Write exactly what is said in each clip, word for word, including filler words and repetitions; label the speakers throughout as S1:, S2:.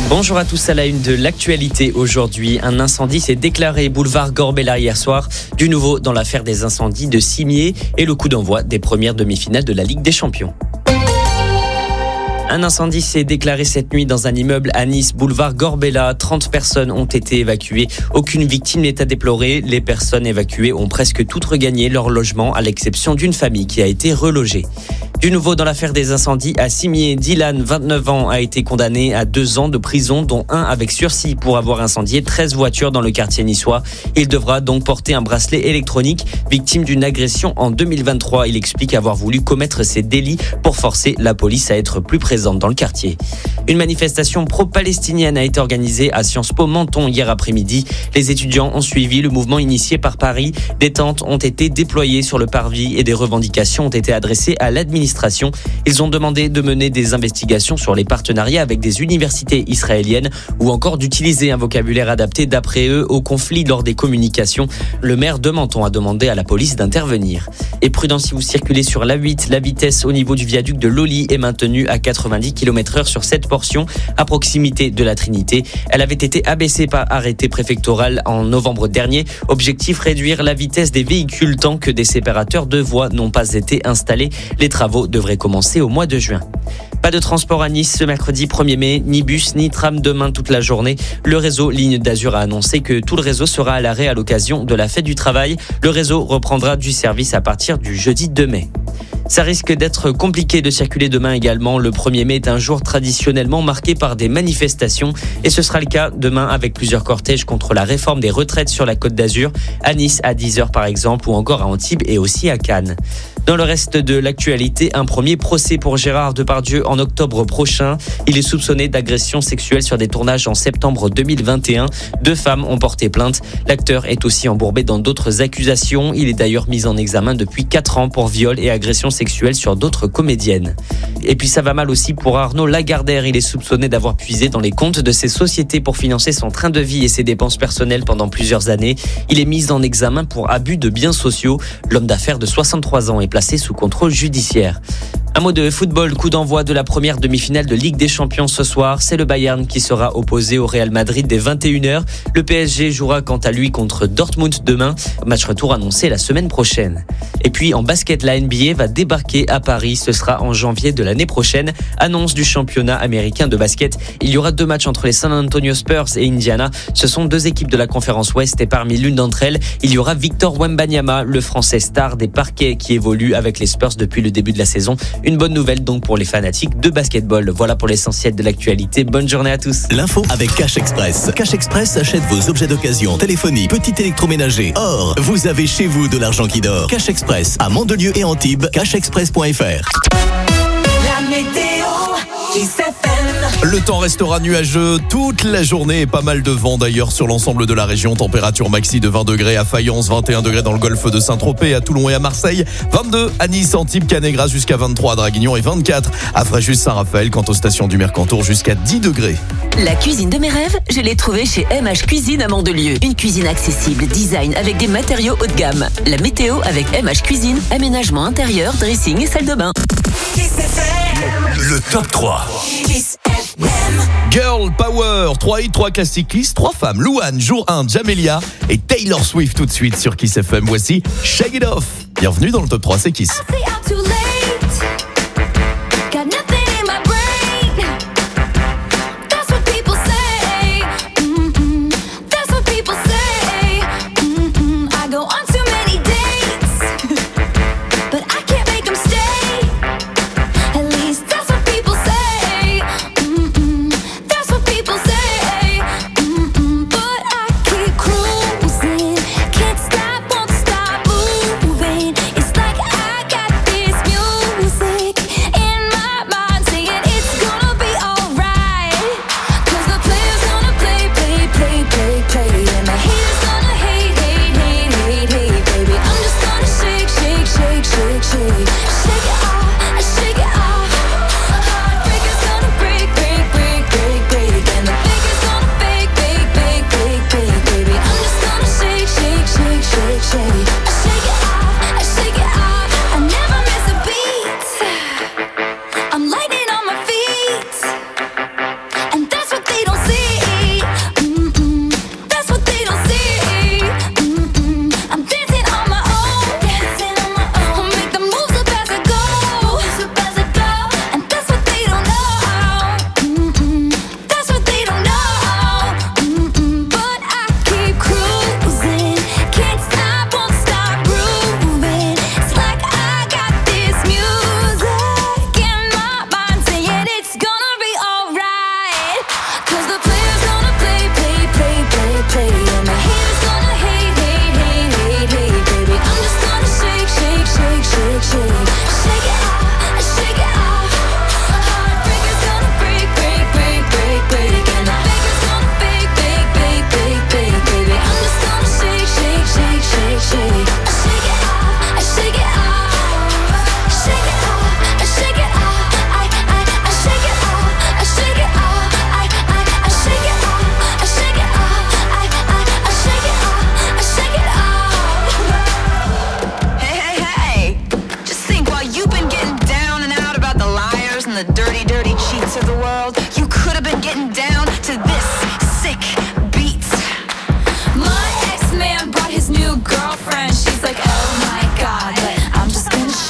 S1: Bonjour à tous, à la une de l'actualité aujourd'hui. Un incendie s'est déclaré boulevard Gorbella hier soir. Du nouveau dans l'affaire des incendies de Cimiez et le coup d'envoi des premières demi-finales de la Ligue des Champions. Un incendie s'est déclaré cette nuit dans un immeuble à Nice, boulevard Gorbella. trente personnes ont été évacuées. Aucune victime n'est à déplorer. Les personnes évacuées ont presque toutes regagné leur logement, à l'exception d'une famille qui a été relogée. Du nouveau dans l'affaire des incendies à Cimiez, Dylan, vingt-neuf ans, a été condamné à deux ans de prison, dont un avec sursis pour avoir incendié treize voitures dans le quartier niçois. Il devra donc porter un bracelet électronique. Victime d'une agression en deux mille vingt-trois, il explique avoir voulu commettre ces délits pour forcer la police à être plus présente dans le quartier. Une manifestation pro-palestinienne a été organisée à Sciences Po Menton hier après-midi. Les étudiants ont suivi le mouvement initié par Paris. Des tentes ont été déployées sur le parvis et des revendications ont été adressées à l'administration. Ils ont demandé de mener des investigations sur les partenariats avec des universités israéliennes ou encore d'utiliser un vocabulaire adapté d'après eux au conflit lors des communications. Le maire de Menton a demandé à la police d'intervenir. Et prudence si vous circulez sur l'A huit, la vitesse au niveau du viaduc de Loli est maintenue à quatre-vingt-dix kilomètres heure sur cette portion à proximité de la Trinité. Elle avait été abaissée par arrêté préfectoral en novembre dernier. Objectif, réduire la vitesse des véhicules tant que des séparateurs de voies n'ont pas été installés. Les travaux devraient commencer au mois de juin. Pas de transport à Nice ce mercredi premier mai, ni bus ni tram demain toute la journée. Le réseau Ligne d'Azur a annoncé que tout le réseau sera à l'arrêt à l'occasion de la fête du travail. Le réseau reprendra du service à partir du jeudi deux mai. Ça risque d'être compliqué de circuler demain également. Le premier mai est un jour traditionnellement marqué par des manifestations et ce sera le cas demain avec plusieurs cortèges contre la réforme des retraites sur la Côte d'Azur, à Nice à dix heures par exemple ou encore à Antibes et aussi à Cannes. Dans le reste de l'actualité, un premier procès pour Gérard Depardieu en octobre prochain. Il est soupçonné d'agression sexuelle sur des tournages en septembre deux mille vingt et un. Deux femmes ont porté plainte. L'acteur est aussi embourbé dans d'autres accusations. Il est d'ailleurs mis en examen depuis quatre ans pour viol et agression sexuelle sur d'autres comédiennes. Et puis ça va mal aussi pour Arnaud Lagardère. Il est soupçonné d'avoir puisé dans les comptes de ses sociétés pour financer son train de vie et ses dépenses personnelles pendant plusieurs années. Il est mis en examen pour abus de biens sociaux. L'homme d'affaires de soixante-trois ans est placé sous contrôle judiciaire. Un mot de football, coup d'envoi de la première demi-finale de Ligue des Champions ce soir. C'est le Bayern qui sera opposé au Real Madrid dès vingt et une heures. Le P S G jouera quant à lui contre Dortmund demain. Match retour annoncé la semaine prochaine. Et puis en basket, la N B A va débarquer à Paris. Ce sera en janvier de l'année prochaine. Annonce du championnat américain de basket. Il y aura deux matchs entre les San Antonio Spurs et Indiana. Ce sont deux équipes de la conférence Ouest et parmi l'une d'entre elles, il y aura Victor Wembanyama, le français star des parquets qui évolue avec les Spurs depuis le début de la saison. Une bonne nouvelle donc pour les fanatiques de basketball. Voilà pour l'essentiel de l'actualité. Bonne journée à tous.
S2: L'info avec Cash Express. Cash Express achète vos objets d'occasion, téléphonie, petit électroménager. Or, vous avez chez vous de l'argent qui dort. Cash Express à Mandelieu et Antibes. cash express point f r.
S3: La météo qui s'est fait.
S4: Le temps restera nuageux toute la journée et pas mal de vent d'ailleurs sur l'ensemble de la région. Température maxi de vingt degrés à Fayence, vingt et un degrés dans le golfe de Saint-Tropez, à Toulon et à Marseille, vingt-deux à Nice, Antibes, Canégras jusqu'à vingt-trois à Draguignan et vingt-quatre à Fréjus-Saint-Raphaël. Quant aux stations du Mercantour, jusqu'à dix degrés.
S5: La cuisine de mes rêves, je l'ai trouvée chez M H Cuisine à Mandelieu. Une cuisine accessible, design avec des matériaux haut de gamme. La météo avec M H Cuisine, aménagement intérieur, dressing et salle de bain.
S2: Le top trois.
S4: Girl Power, trois hits, trois classiques listes, trois femmes. Louane, Jour un, Jamelia et Taylor Swift tout de suite sur Kiss F M. Voici Shake It Off. Bienvenue dans le top trois, c'est Kiss.
S6: Can't stop, won't stop moving. It's like I got this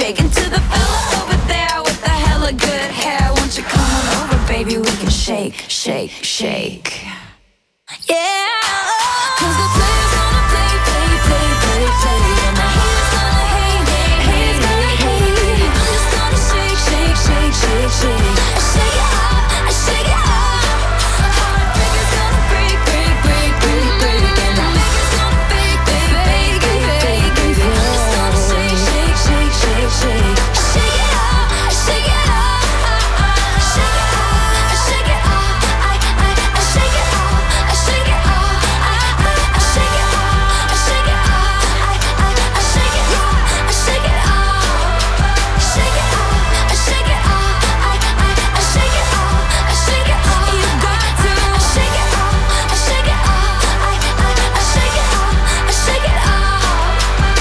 S3: shake. And to the fella over there with the hella good hair, won't you come on over, baby, we can shake, shake, shake. Yeah, 'cause the players gonna play, play, play, play, play, and the haters gonna hate, hate, haters gonna hate. I'm just gonna shake, shake, shake, shake, shake. I shake it off, I shake it off. Heartbreakers gonna break, break, break, break, break, and the fakers gonna fake, fake, fake, fake, fake. I'm just gonna shake, shake, shake, shake, shake. I shake it off, I shake it off. I shake it off, I shake it off. I I I shake it off, I shake it off. I I I shake it off, I shake it off. I I I shake it off, I shake it off. Shake it off, I shake it off. I I I shake it off, I shake it off. You got to. I shake it off, I shake it off. I I I shake it off, I shake it off.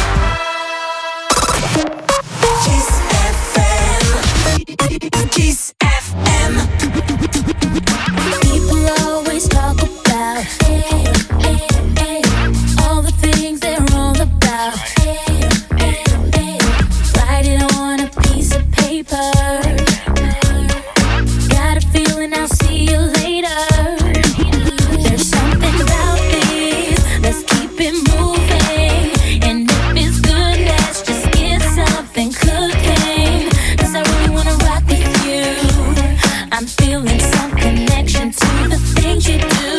S3: Kiss F M. Kiss F M.
S6: People always talk about hey, hey, hey, all the things they're all about. Hey, hey, hey, write it on a piece of paper. Got a feeling I'll see you later. There's something about this. Let's keep it moving. And if it's good, let's just get something cooking. 'Cause I really wanna rock with you. I'm feeling some connection to the things you do.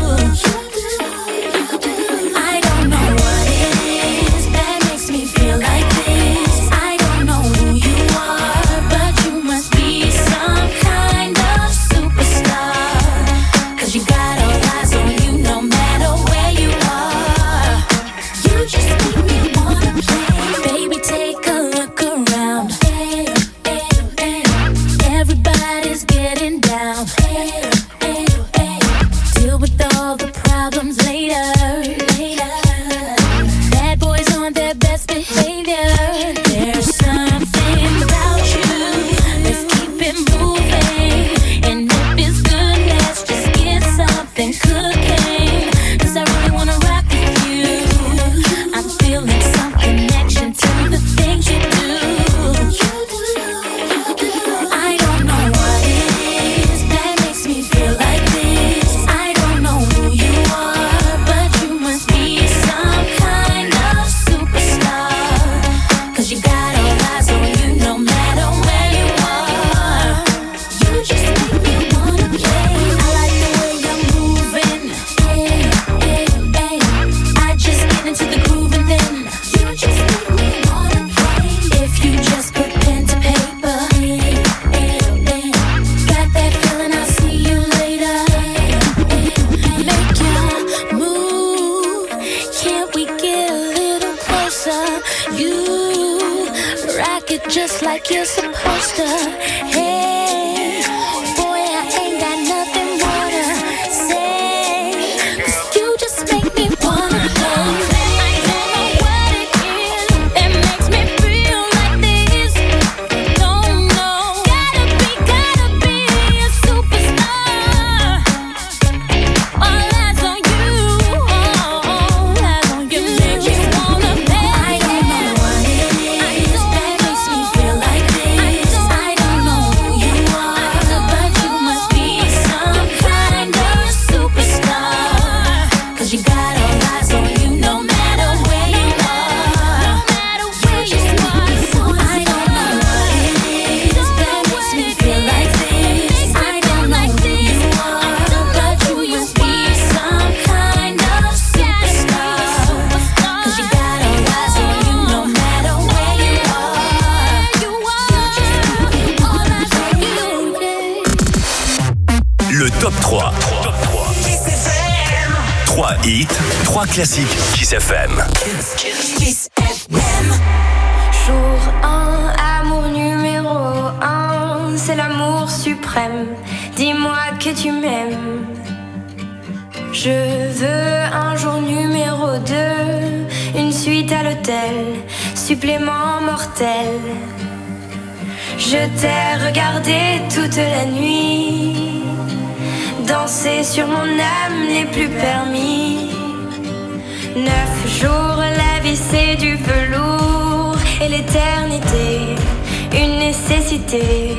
S6: I don't know what it is that makes me feel like this. I don't know who you are, but you must be some kind of superstar. 'Cause you got all eyes on you no matter where you are. You just make me wanna play. Baby, take a look around. Hey, hey, hey. Everybody's getting down. Hey, hey, hey. Deal with all the problems later. Later. Bad boys on their best behavior. There's something about you. Let's keep it moving. And if it's good, let's just get something cooking. 'Cause I really wanna rock with you. I'm feeling some connection to the things you do. I don't know what it is that makes me feel like this. I don't know who you are, but you must be some kind of superstar. 'Cause you got all eyes on you no matter where you are. You just make me wanna play. I like the way you're moving. Hey, hey, hey. I just get into the groove and then you just make me wanna play. If you just put pen to paper. Hey, hey, hey. Got that feeling I'll see you later. Make your move. Can't we get a little closer? You rock it just like you're supposed to. Hey, boy, I ain't got nothing more to say. 'Cause you just make me wanna go. I don't know what it is that makes me feel like this. Don't know. Gotta be, gotta be a superstar. All eyes on you. All eyes on you. Make me wanna play. I don't know what it is that makes me feel like this. I don't know who you are, but you must be some kind of superstar. 'Cause you got all eyes on you no matter where you are. No matter where you are. I don't know what it is that makes me feel like this. I don't know who you are, but you must be some kind of superstar. 'Cause you got all eyes on you no matter where you are. You just all eyes on you.
S2: Le top trois. trois hits, trois classiques Kiss F M.
S3: Kiss F M. Jour un, amour numéro un, c'est l'amour suprême. Dis-moi que tu m'aimes. Je veux un jour numéro deux, une suite à l'hôtel, supplément mortel. Je t'ai regardé toute la nuit, danser sur mon âme n'est plus permis. Neuf jours, la vie c'est du velours et l'éternité curiosité.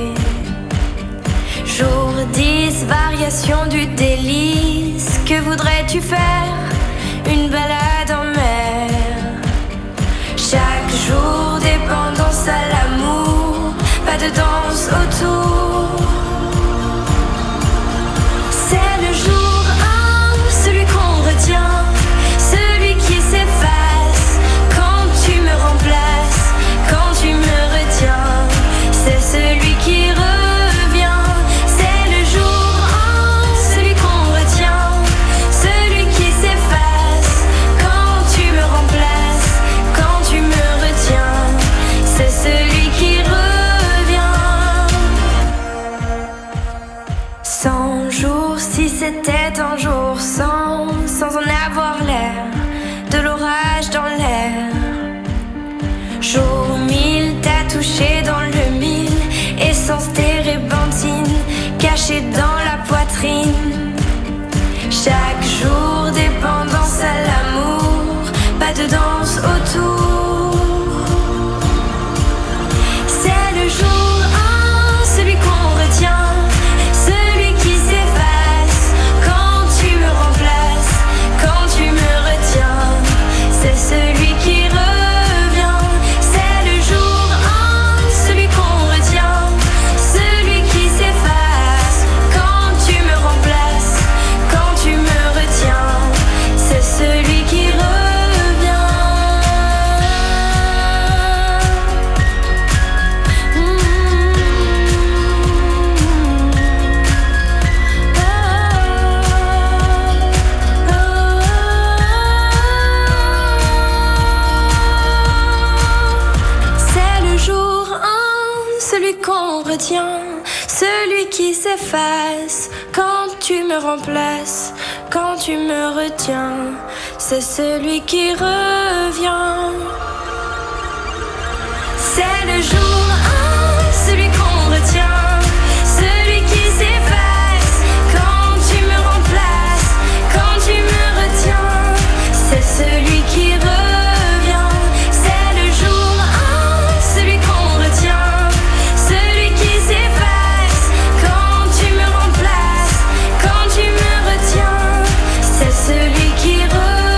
S3: Jour dix, variation du délice. Que voudrais-tu faire? Une balade en mer. Chaque jour, dépendance à l'amour. Pas de danse autour. C'est le jour un, celui qu'on retient. Celui qui s'efface quand tu me remplaces. Quand tu me retiens, c'est celui qui revient. C'est le jour un, celui qu'on retient. Celui qui s'efface quand tu me remplaces. Quand tu me retiens, c'est celui qui revient. Cent jours, si c'était un jour sans, sans en avoir l'air, de l'orage dans l'air. Jour mille, t'as touché dans le mille, essence térébenthine, cachée dans la poitrine. Chaque jour, dépendance à l'amour, pas de danse autour. C'est le jour un, celui qu'on retient, celui qui s'efface quand tu me remplaces, quand tu me retiens, c'est celui qui revient. C'est le jour un, celui qu'on retient, celui qui s'efface quand tu me remplaces, quand tu me retiens, c'est celui qui revient. C'est le jour un, celui qu'on retient, celui qui s'efface quand tu me remplaces, quand tu me retiens, c'est celui qui revient. C'est le jour un, celui qu'on retient, celui qui s'efface quand tu me remplaces, quand tu me retiens, c'est celui qui revient. C'est le jour un, celui qu'on retient, celui qui s'efface quand tu me remplaces, quand tu me retiens, c'est celui qui revient.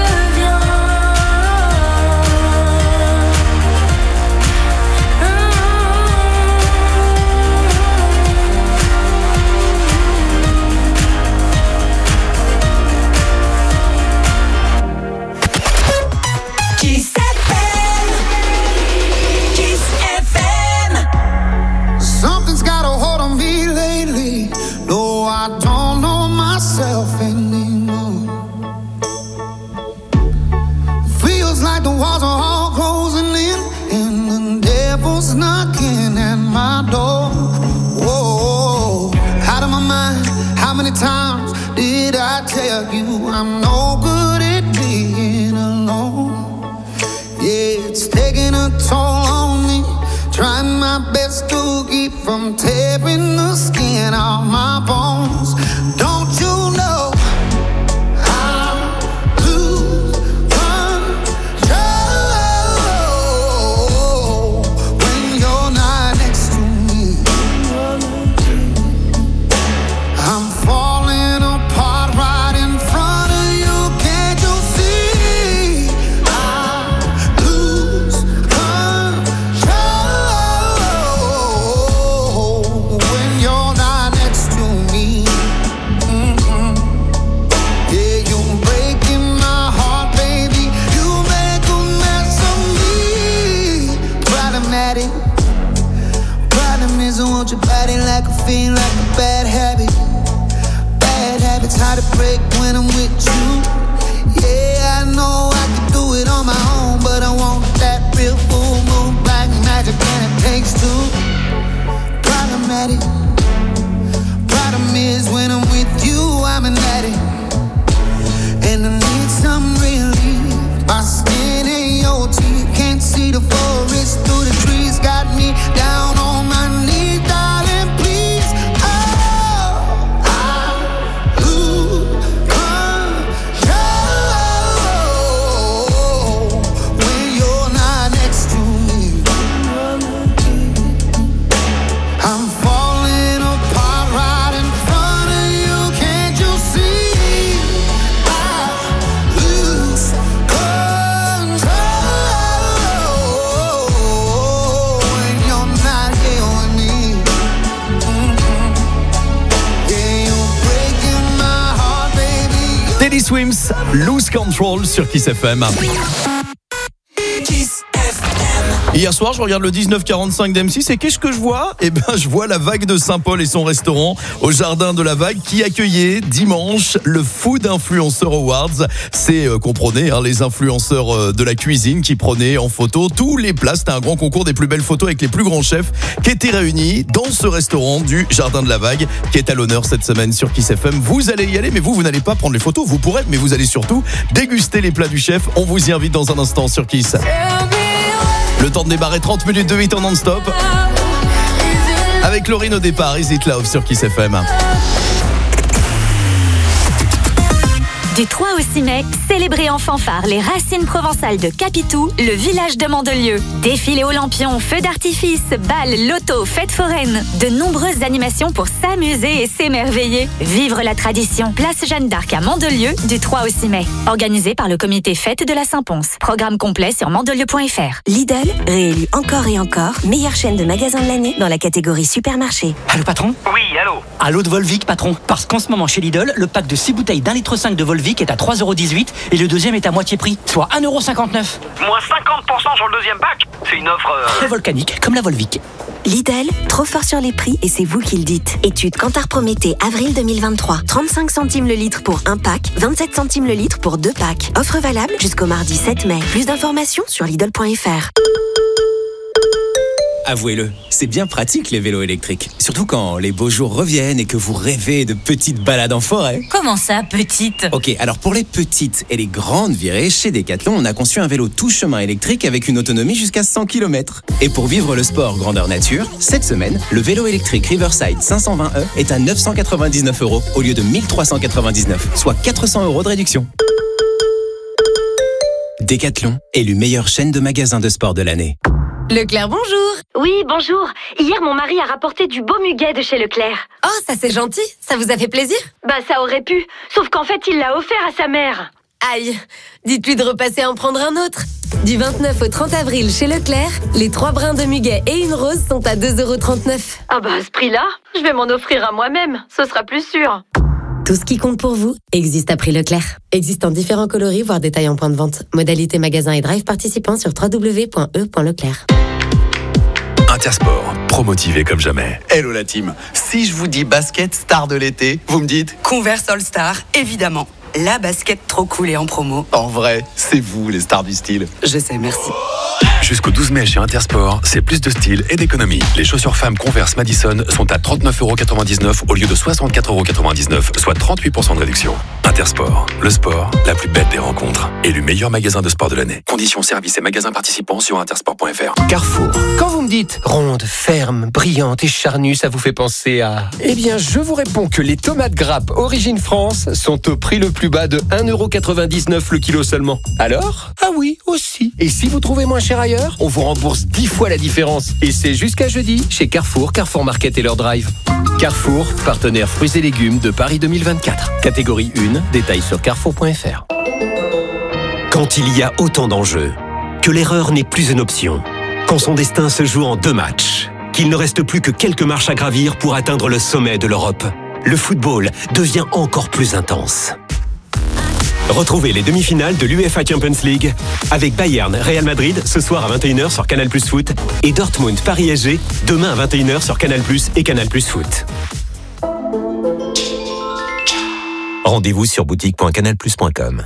S7: Kiss F M. Kiss F M.
S8: Something's got a hold on me lately. No, I don't know myself anymore. Feels like the walls are all closing in, and the devil's knocking at my door. Whoa, out of my mind. How many times did I tell you I'm no good at being alone? Yeah, it's taking a toll on me. Trying my best to keep from tearing the skin off my bones. Don't you know I lose control when you're not next to me? I'm falling apart right in front of you. Can't you see? I lose control when you're not next to me. Mhm. Yeah, you're breaking my heart, baby. You make a mess of me. Problematic. Problem is I want your body like a fiend, like a bad habit. Bad habits hard to break when I'm with you. Yeah, I know I can do it on my own, but I want that real full moon black magic, and it takes two. Problematic. Problem is when I'm with you, I'm an addict, and I need some relief. My skin and your teeth can't see the forest through the trees. Got me down on my knees, darling, please. Oh, I lose control
S4: Swims, Lose Control sur Kiss F M.
S7: Kiss F M.
S4: Hier soir, je regarde le dix-neuf quarante-cinq d'M six et qu'est-ce que je vois ? Eh ben, je vois la Vague de Saint-Paul et son restaurant au jardin de la Vague qui accueillait dimanche le Food Influencer Awards. C'est, euh, comprenez, hein, les influenceurs euh, de la cuisine qui prenaient en photo tous les plats. C'était un grand concours des plus belles photos avec les plus grands chefs qui étaient réunis dans ce restaurant du jardin de la Vague qui est à l'honneur cette semaine sur Kiss F M. Vous allez y aller, mais vous, vous n'allez pas prendre les photos. Vous pourrez, mais vous allez surtout déguster les plats du chef. On vous y invite dans un instant sur Kiss. Le temps de démarrer trente minutes de hit en non-stop. Avec Laurine au départ, Is It Love sur Kiss F M.
S9: Du trois au six mai, célébrez en fanfare les racines provençales de Capitou, le village de Mandelieu. Défilé Olympion, feux d'artifice, balles, loto, fêtes foraines. De nombreuses animations pour s'amuser et s'émerveiller. Vivre la tradition. Place Jeanne d'Arc à Mandelieu du trois au six mai. Organisé par le comité Fête de la Saint-Pons. Programme complet sur mandelieu point f r.
S10: Lidl, réélu encore et encore, meilleure chaîne de magasins de l'année dans la catégorie supermarché.
S11: Allô patron ?
S12: Oui, allô.
S11: Allô de Volvic patron. Parce qu'en ce moment chez Lidl, le pack de six bouteilles d'un litre cinq de Volvic est à trois euros dix-huit et le deuxième est à moitié prix, soit un euro cinquante-neuf.
S12: Moins cinquante pour cent sur le deuxième pack. C'est une offre... Euh...
S11: Très volcanique, comme la Volvic.
S10: Lidl, trop fort sur les prix et c'est vous qui le dites. Étude Kantar Prométhée, avril deux mille vingt-trois. trente-cinq centimes le litre pour un pack, vingt-sept centimes le litre pour deux packs. Offre valable jusqu'au mardi sept mai. Plus d'informations sur lidl point f r.
S13: Avouez-le, c'est bien pratique les vélos électriques. Surtout quand les beaux jours reviennent et que vous rêvez de petites balades en forêt.
S14: Comment ça, petite ?
S13: Ok, alors pour les petites et les grandes virées, chez Decathlon, on a conçu un vélo tout chemin électrique avec une autonomie jusqu'à cent kilomètres. Et pour vivre le sport grandeur nature, cette semaine, le vélo électrique Riverside cinq cent vingt E est à neuf cent quatre-vingt-dix-neuf euros au lieu de mille trois cent quatre-vingt-dix-neuf, soit quatre cents euros de réduction. Decathlon, élu meilleure chaîne de magasins de sport de l'année.
S15: Leclerc, bonjour.
S16: Oui, bonjour. Hier, mon mari a rapporté du beau muguet de chez Leclerc.
S15: Oh, ça c'est gentil. Ça vous a fait plaisir ?
S16: Bah, ça aurait pu. Sauf qu'en fait, il l'a offert à sa mère.
S15: Aïe. Dites-lui de repasser en prendre un autre. Du vingt-neuf au trente avril chez Leclerc, les trois brins de muguet et une rose sont à deux euros trente-neuf.
S16: Ah bah, à ce prix-là, je vais m'en offrir à moi-même. Ce sera plus sûr.
S15: Tout ce qui compte pour vous existe à prix Leclerc. Existe en différents coloris, voire détails en point de vente. Modalité magasin et drive participants sur w w w point e point leclerc.
S17: Intersport, promotivé comme jamais. Hello la team, si je vous dis basket star de l'été, vous me dites
S18: Converse All Star, évidemment. La basket trop cool et en promo.
S17: En vrai, c'est vous les stars du style.
S18: Je sais, merci.
S17: Jusqu'au douze mai chez Intersport, c'est plus de style et d'économie. Les chaussures femmes Converse Madison sont à trente-neuf euros quatre-vingt-dix-neuf au lieu de soixante-quatre euros quatre-vingt-dix-neuf, soit trente-huit pour cent de réduction. Intersport, le sport, la plus belle des rencontres. Élu meilleur magasin de sport de l'année. Conditions, services et magasins participants sur intersport point f r.
S19: Carrefour. Quand vous me dites ronde, ferme, brillante et charnue, ça vous fait penser à... Eh bien, je vous réponds que les tomates grappes Origine France sont au prix le plus bas de un euro quatre-vingt-dix-neuf le kilo seulement. Alors ? Ah oui, aussi. Et si vous trouvez moins cher ailleurs, on vous rembourse dix fois la différence. Et c'est jusqu'à jeudi chez Carrefour, Carrefour Market et leur drive. Carrefour, partenaire fruits et légumes de Paris deux mille vingt-quatre. Catégorie un, détails sur carrefour point f r.
S20: Quand il y a autant d'enjeux, que l'erreur n'est plus une option, quand son destin se joue en deux matchs, qu'il ne reste plus que quelques marches à gravir pour atteindre le sommet de l'Europe, le football devient encore plus intense. Retrouvez les demi-finales de l'UEFA Champions League avec Bayern Real Madrid ce soir à vingt et une heures sur Canal plus Foot et Dortmund Paris S G demain à vingt et une heures sur Canal plus et Canal plus Foot. Rendez-vous sur boutique point canal plus point com.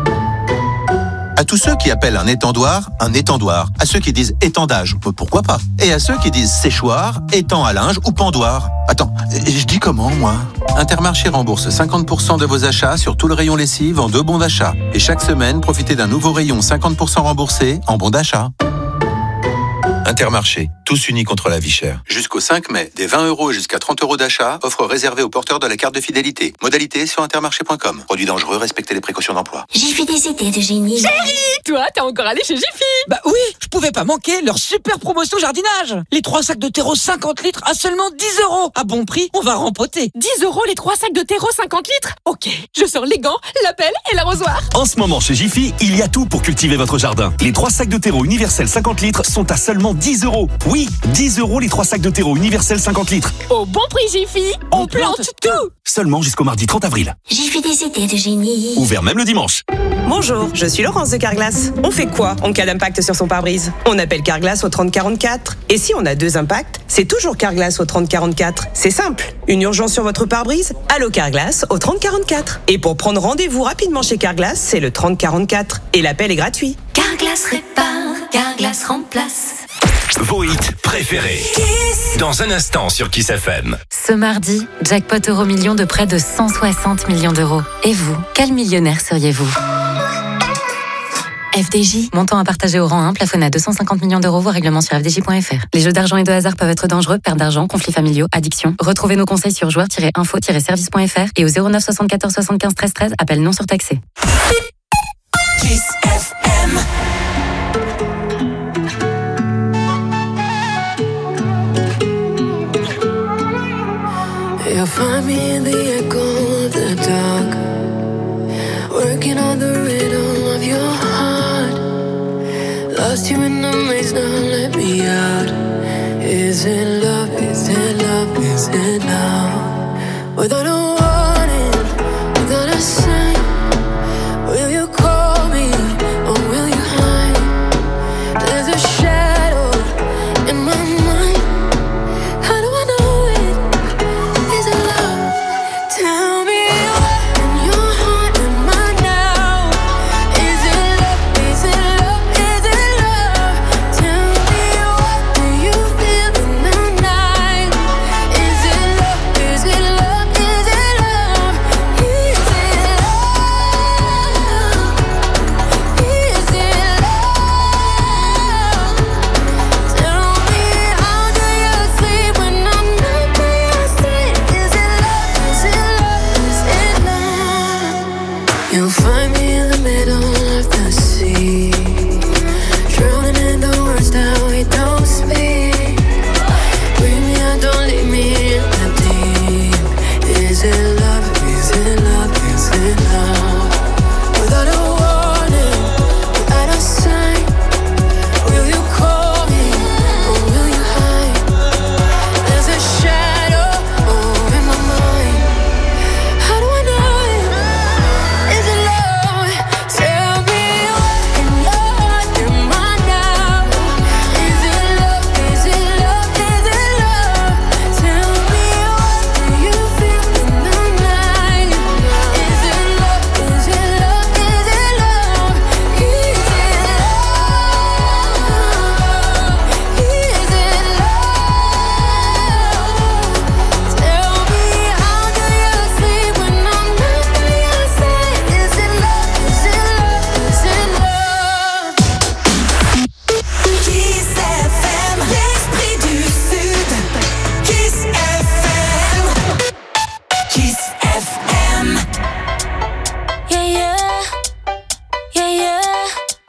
S21: À tous ceux qui appellent un étendoir un étendoir, à ceux qui disent étendage, pourquoi pas, et à ceux qui disent séchoir, étang à linge ou pendoir. Attends, je dis comment moi ? Intermarché rembourse cinquante pour cent de vos achats sur tout le rayon lessive en deux bons d'achat. Et chaque semaine, profitez d'un nouveau rayon cinquante pour cent remboursé en bons d'achat. Intermarché, tous unis contre la vie chère. Jusqu'au cinq mai, des vingt euros et jusqu'à trente euros d'achat, offre réservée aux porteurs de la carte de fidélité. Modalité sur intermarché point com. Produit dangereux, respectez les précautions d'emploi.
S10: J'ai fait des idées de génie.
S14: Chérie, toi, t'es encore allé chez Jiffy?
S11: Bah oui, je pouvais pas manquer leur super promotion jardinage. Les trois sacs de terreau cinquante litres à seulement dix euros. À bon prix, on va rempoter.
S14: dix euros les trois sacs de terreau cinquante litres? Ok, je sors les gants, la pelle et l'arrosoir.
S20: En ce moment chez Jiffy, il y a tout pour cultiver votre jardin. Les trois sacs de terreau universels cinquante litres sont à seulement
S1: dix euros. Oui, dix euros les trois sacs de terreau universel cinquante litres.
S14: Au bon prix Jiffy, on, on plante, plante tout.
S1: Seulement jusqu'au mardi trente avril.
S6: Jiffy des idées de génie.
S1: Ouvert même le dimanche.
S18: Bonjour, je suis Laurence de Carglass. On fait quoi en cas d'impact sur son pare-brise? On appelle Carglass au trente quarante-quatre. Et si on a deux impacts, c'est toujours Carglass au trente quarante-quatre. C'est simple. Une urgence sur votre pare-brise? Allô Carglass au trente quarante-quatre. Et pour prendre rendez-vous rapidement chez Carglass, c'est le trente quarante-quatre. Et l'appel est gratuit.
S3: Carglass répare, Carglass remplace.
S22: Vos hits préférés. Kiss. Dans un instant sur Kiss F M.
S23: Ce mardi, jackpot euro million de près de cent soixante millions d'euros. Et vous, quel millionnaire seriez-vous? F D J, montant à partager au rang un, plafonné à deux cent cinquante millions d'euros, voire règlement sur f d j point f r. Les jeux d'argent et de hasard peuvent être dangereux, perte d'argent, conflits familiaux, addiction. Retrouvez nos conseils sur joueurs tiret info tiret service point f r et au zéro neuf soixante-quatorze soixante-quinze treize treize, appel non surtaxé.
S7: Kiss F M.
S24: You'll find me in the echo of the dark, working on the rhythm of your heart. Lost you in the maze, now let me out. Is it love, is it love, is it love? Without a warning, without a sign, will you call me or will you hide? There's a shadow in my mind. How do I know it? Is it love? Tell me what in your heart am I now? Is it love? Is it love? Is it love? Tell me what do you feel in the night? Is it love? Is it love? Is it love? Is it love? Is it love? Tell me how do you sleep when I'm not by your side? Is it love? Is it love? Is it love? You'll find me in the middle of the sea, drowning in the words that we don't speak. Bring me out, don't leave me in the deep. Is it love? Is it love? Is it love? Without a warning, without a sign, will you call me or will you hide? There's a shadow oh, in my mind. How do I know it? Is it love? Tell me what in your heart am I now? Is it love? Is it love? Is it love? Tell me what do you feel in the night? Is it love? Is it love? Is it love? Is it love? Is it love? Tell me how do you sleep when I'm not by your side? Is it love? Is it love? Is it love?
S7: Kiss F M, l'esprit du Sud. Kiss F M. Kiss F M.
S6: Yeah, yeah, yeah, yeah.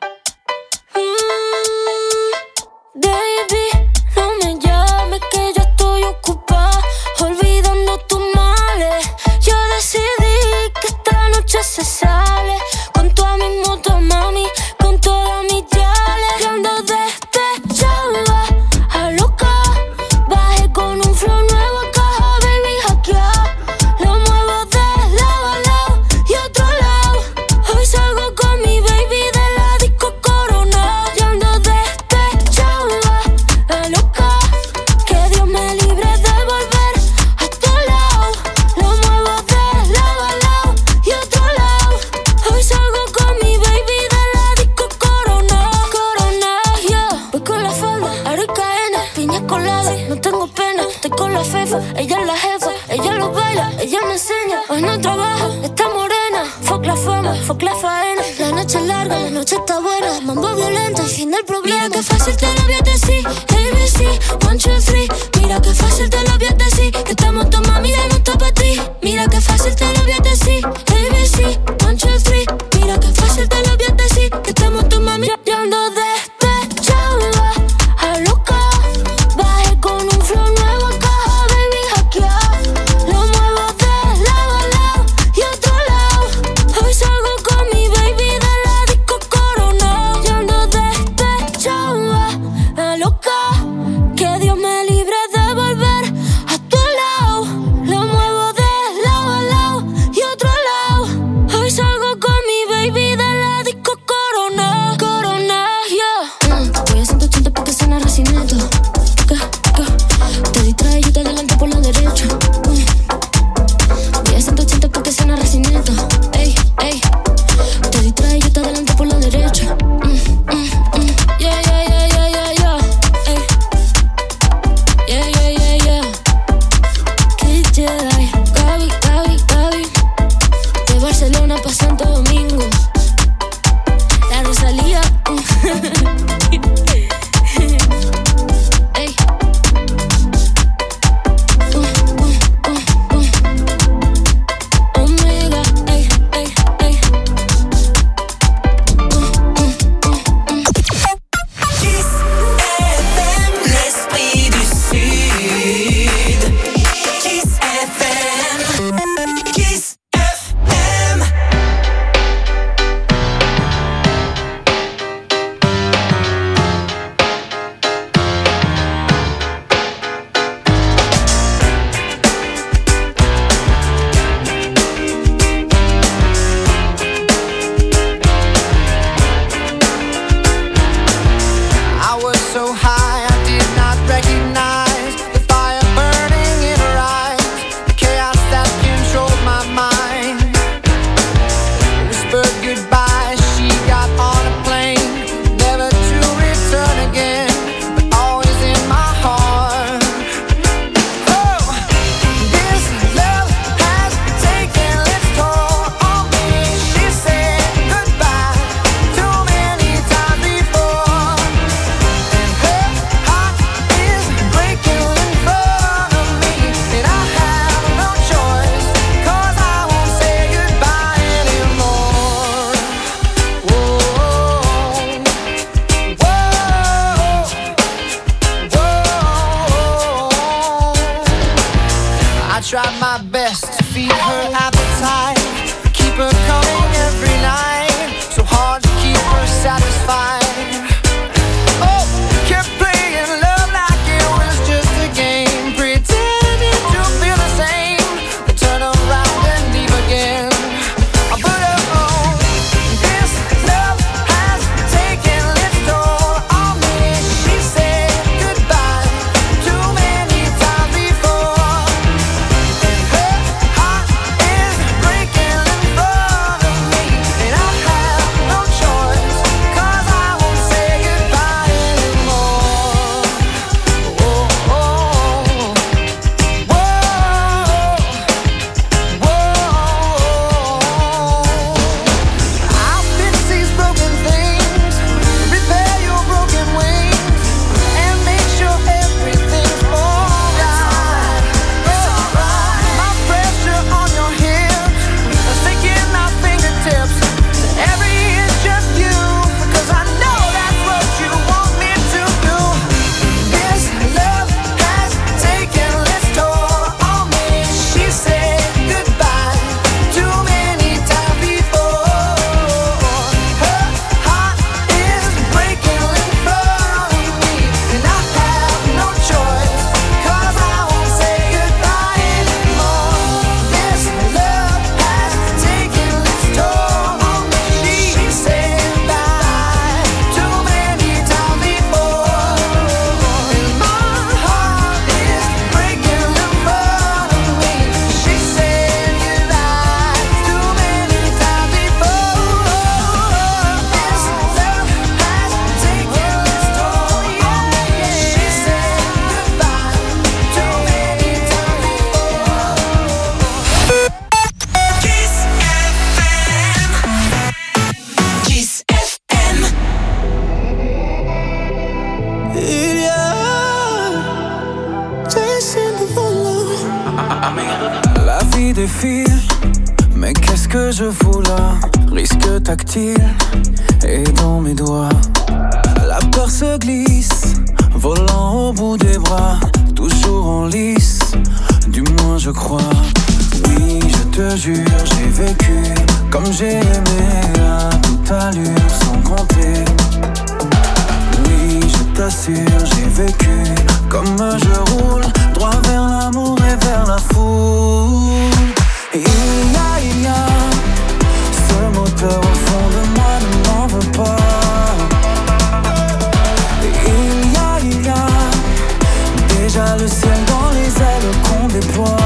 S6: Mm, baby, no me llames que yo estoy ocupada, olvidando tus males. Yo decidí que esta noche se sale con toda mi moto, mami, con todas mis yales. Yo ando despechada, a loca, bajé con un flow nuevo a caja, baby, hackeado. Lo muevo de lado a lado y otro lado. Hoy salgo con mi baby de la disco Corona. Yo ando despechada, a loca, que Dios me libre de volver a tu lado. Lo muevo de lado a lado y otro lado. Hoy salgo con mi baby de la disco Corona. Corona, yeah. Voy con la falda, aricaena, piña colada. No tengo pena, estoy con la fefa. Ella es la jefa, ella lo baila, ella me enseña. Hoy no trabaja, está morena. Fuck la fama, fuck la faena. La noche es larga, la noche está buena. Mambo violento y fin del problema. Mira que fácil te lo voy a decir. A B C, one, two, three. Mira que fácil te lo voy a decir. Que estamos tu mami, ya no está pa' ti. Mira que fácil te lo voy a decir. A B C, one, two, three. Mira que fácil te lo voy a decir. Que estamos tu mami, yo ando despechada, a loca. Bajé con un flow nuevo a caja, baby, hackeado. Lo muevo de lado a lado y otro lado. Hoy salgo con mi baby de la disco Corona. Yo ando despechada, a loca.
S2: so high, I did not recognize the fire burning in her eyes, the chaos that controlled my mind. Whispered goodbye, she got on a plane, never to return again, but always in my heart. Oh, this love has taken its toll on me. She said goodbye too many times before, and her heart is breaking in front of me, and I have no choice, 'cause I won't say goodbye anymore. Whoa, whoa, whoa. I tried my best to feed her appetite, keep her coming every night, so hard to keep her satisfied. Oh, kept playing love like it was just a game, pretending to feel the same, then turn around and leave again. But oh, this love has taken its toll on me. She said goodbye too many times before, and her heart is breaking in front of me, and I have no choice, 'cause I won't say goodbye anymore. Whoa, whoa, whoa. I'll fix these broken things, repair your broken wings, and make sure everything's alright. My pressure on your hips, sticking my fingertips to every inch of you, 'cause I know that's what you want me to do. This love has taken its toll on me. She said goodbye too many times before. Her heart is breaking in front of me, and I have no choice, 'cause I won't say goodbye anymore. This love has taken its toll on me. She said goodbye too many times before, and my heart is breaking in front of me. She said goodbye too many times before. This love has taken its toll on me. She said goodbye too many times before.
S7: Kiss F M. Kiss F M.
S2: Il y a la vie défile, mais qu'est-ce que je fous là? Risque tactile et dans mes doigts, la peur se glisse, volant au bout des bras, toujours en lice, du moins je crois. Oui, je te jure, j'ai vécu comme j'ai aimé, à toute allure, sans compter. Oui, je t'assure, j'ai vécu comme je roule, droit vers l'amour et vers la foule. Et il y a, il y a ce moteur au fond de moi, ne m'en veux pas. Et il y a, il y a déjà le ciel dans les ailes qu'on déploie.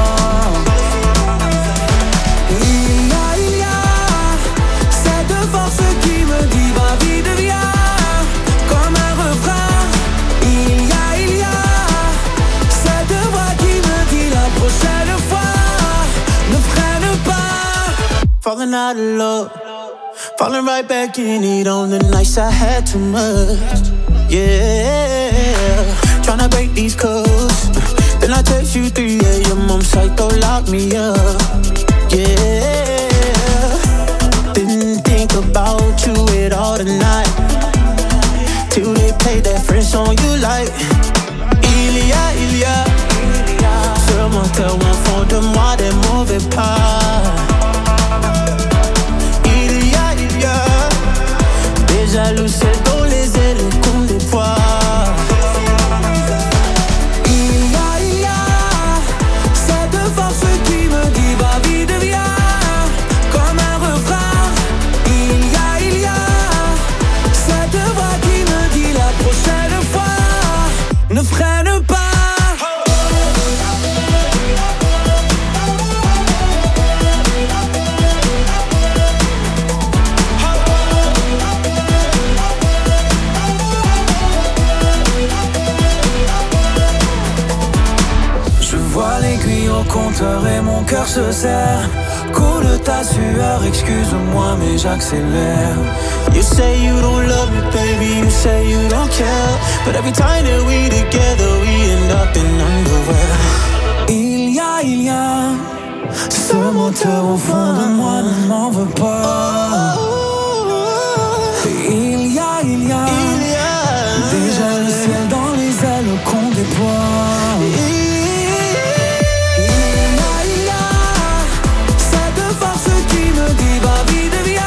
S2: Et il y a, il y a cette force qui me dit va vite, viens, comme un refrain. Il y a, il y a cette voix qui me dit la prochaine fois ne freine pas.
S4: Falling out of love, falling right back in it on the nights I had too much. Yeah, tryna break these codes. Then I text you three a.m. I'm psycho, lock me up. Yeah, didn't think about you at all tonight, till they played that French song you like. Il y a, il y a ce moteur au fond de moi, des mauvais pas. Il y a, il y a déjà le ciel dans les ailes qu'on déploie. Il y a, il y a cette force qui me dit va vite, viens, comme un refrain. Il y a, il y a cette voix qui me dit la prochaine fois moteur et mon cœur se serre. Coule ta sueur, excuse-moi mais j'accélère. You say you don't love me, baby, you say you don't care. But every time that we together, we end up in underwear. Il y a, il y a ce moteur au fond de moi, ne m'en veux pas. Il y a, il y a, il y a déjà le ciel dans les ailes qu'on déploie. Il y a, il y a cette force qui me dit va vite, viens.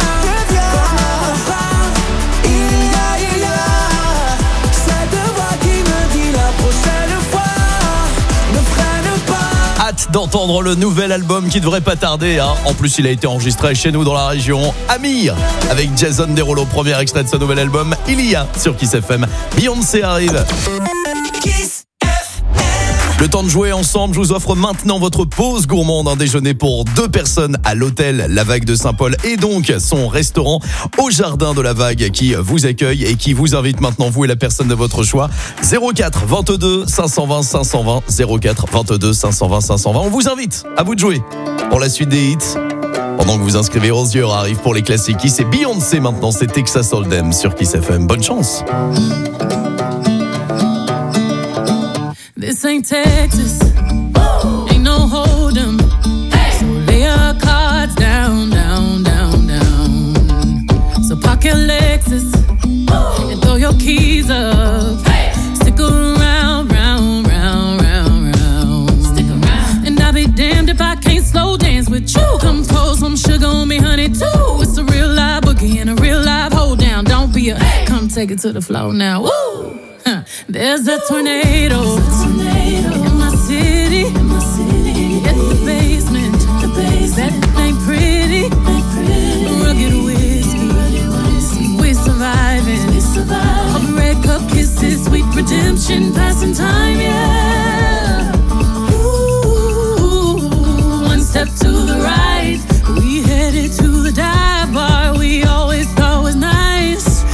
S4: Il y a, il y a cette voix qui me dit la prochaine fois ne freine pas.
S5: Hâte d'entendre le nouvel album qui devrait pas tarder, hein. En plus, il a été enregistré chez nous dans la région. Amir, avec Jason Derulo, premier extrait de ce nouvel album. Il y a sur Kiss F M. Beyoncé arrive.
S7: Kiss.
S5: Le temps de jouer ensemble, je vous offre maintenant votre pause gourmande, un déjeuner pour deux personnes à l'hôtel La Vague de Saint-Paul et donc son restaurant au Jardin de la Vague qui vous accueille et qui vous invite maintenant, vous et la personne de votre choix. zéro quatre vingt-deux cinq cent vingt cinq cent vingt, zéro quatre vingt-deux cinq cent vingt cinq cent vingt. On vous invite, à vous de jouer pour la suite des hits. Pendant que vous inscrivez, Rosier arrive pour les classiques. C'est Beyoncé maintenant, c'est Texas Hold'em sur Kiss F M. Bonne chance.
S8: This ain't Texas, ain't no hold'em. So lay your cards down, down, down, down. So park your Lexus and throw your keys up. Stick around, round, round, round, round. Stick around. And I'll be damned if I can't slow dance with you. Come pour some sugar on me, honey, too. It's a real live boogie and a real live hold down. Don't be a, come take it to the floor now. Woo! There's a tornado, in my city, in my city. At the basement, the basement. That ain't pretty, ain't pretty. Rugged whiskey, we're surviving. We survive. Of red cup kisses, sweet redemption, passing time, yeah. Ooh, one step to the right, we headed to the dive bar we always thought was nice.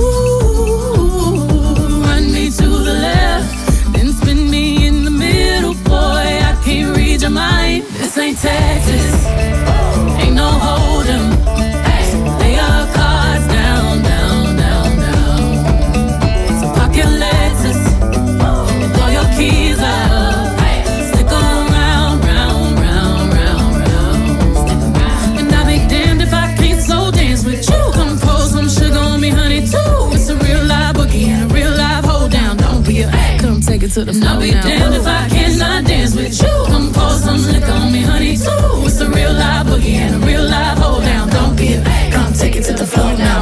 S8: To the left, then spin me in the middle, boy, I can't read your mind. This ain't Texas, ain't no hold'em. Lay your cards down, down, down, down. So park your Lexus and throw your keys up. Stick around, round, round, round, round. And I'll be damned if I can't slow dance with you. Come pour some sugar on me, honey, too. It's a real live boogie and a real live hold down. Don't be a, come take it to the floor. I'll be now. Damned if I cannot dance with you. Come pour some liquor on me, honey, too. It's a real live boogie and a real live hold down. Don't be a, come take it to the floor now.